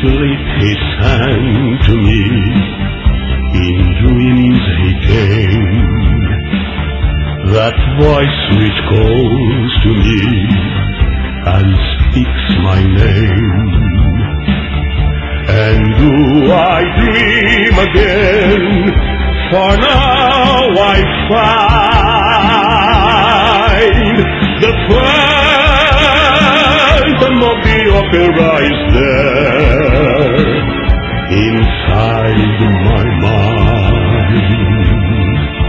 slid his hand to me. In dreams he came, that voice which calls to me and speaks my name. And do I dream again? For now I find the phantom of the opera is there inside my mind.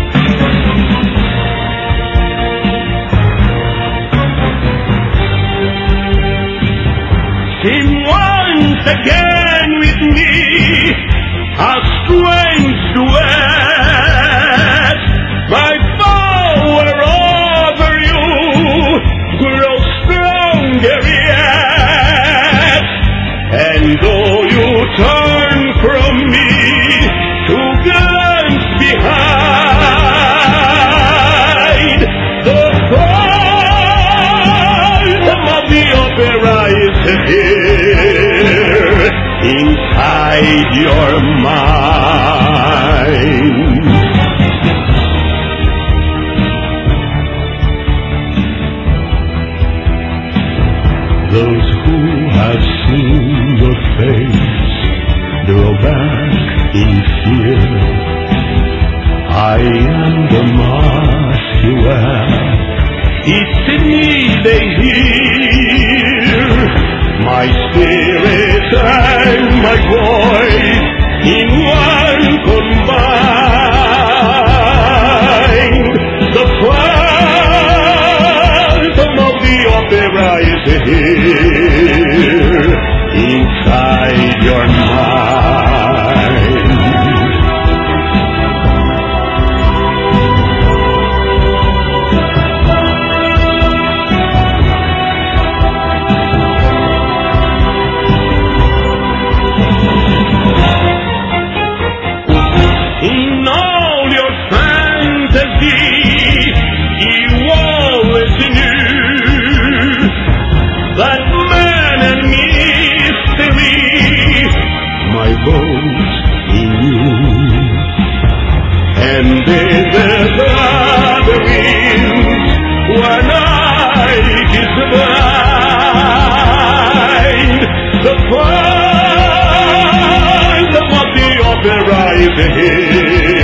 Sing once again with me a strange duet. My power over you grows stronger yet. And though you turn from me to glance behind, the phantom of the opera is here inside your mind. Those who have seen your face draw back in fear. I am the mask you wear. It's in me they hear. My spirit and my voice in one combined. The phantom of the opera is here inside your mind. In all your fantasy, you always knew that man and mystery, my boat in you. And in the gatherings, when night is blind, the phantom of the opera is here